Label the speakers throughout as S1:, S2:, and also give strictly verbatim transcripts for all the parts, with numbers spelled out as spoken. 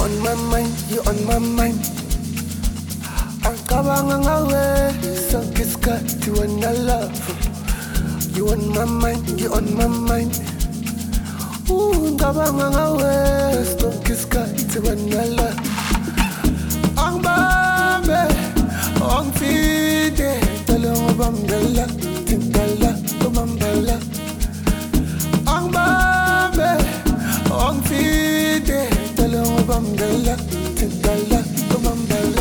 S1: on my mind, you on my mind. Angkabanga ngawe, sonke isikhathi wena love. You on my mind, you on my mind. Ooh, ngabanga ngawe, sonke isikhathi wena love. Angibambe, angifide, tala ngibambela, tintala, ubambela. Angibambe, angifide, tala ngibambela, tintala, ubambela.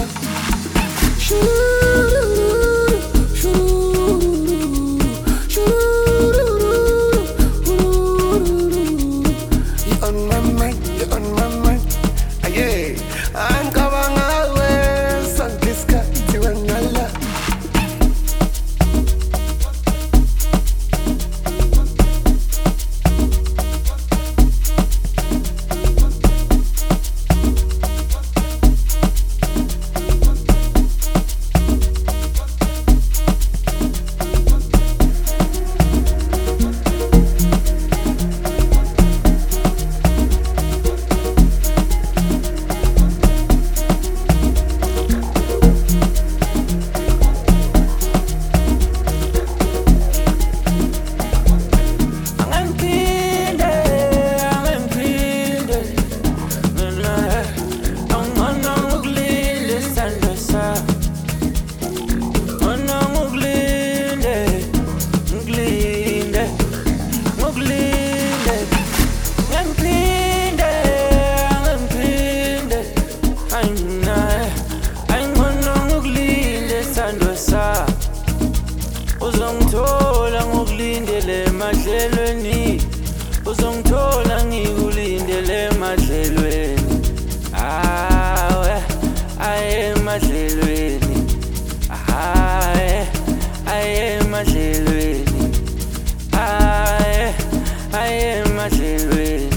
S2: Uzongithola ngokulindele emadlelweni, uzongithola ngikulindele emadlelweni. Awe aye emadlelweni, aye aye emadlelweni, aye aye emadlelweni.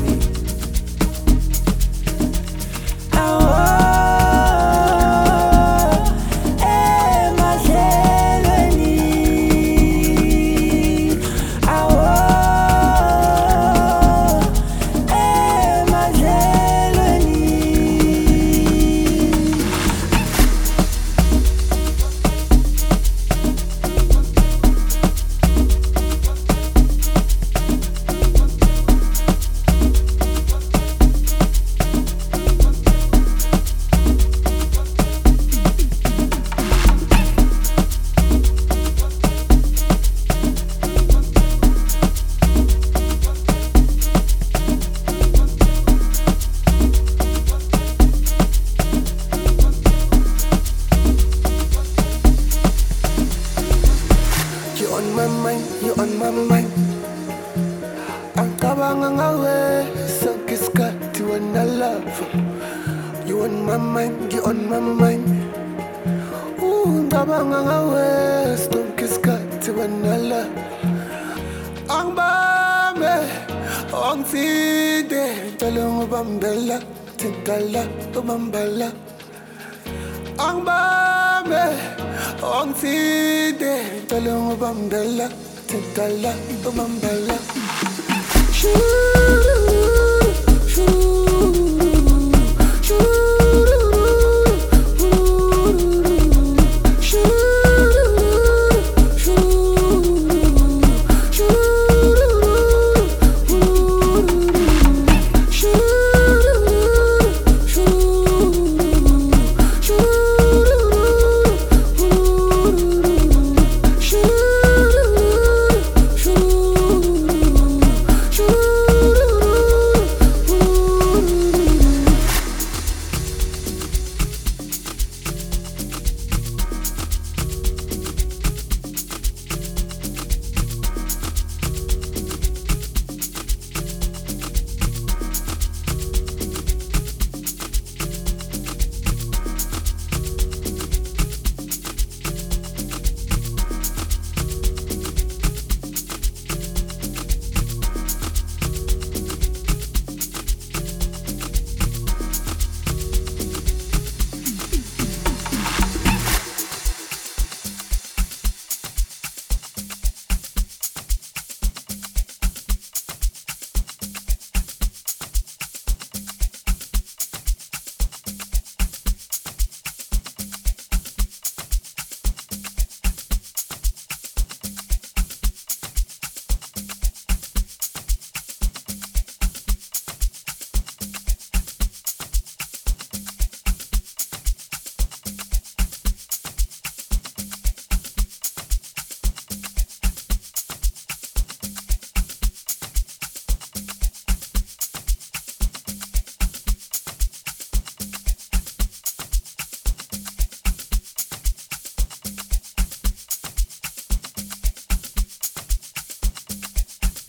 S1: You on my mind. Angkabanga ngawe, sonke isikhathi wena love. You on my mind, you on my mind. Ooh, ngabanga ngawe, sonke isikhathi wena love. Angibambe, angifide, tala ngibambela, tintala, ubambela. Angibambe, angifide, tala ngibambela, tintala, ubambela.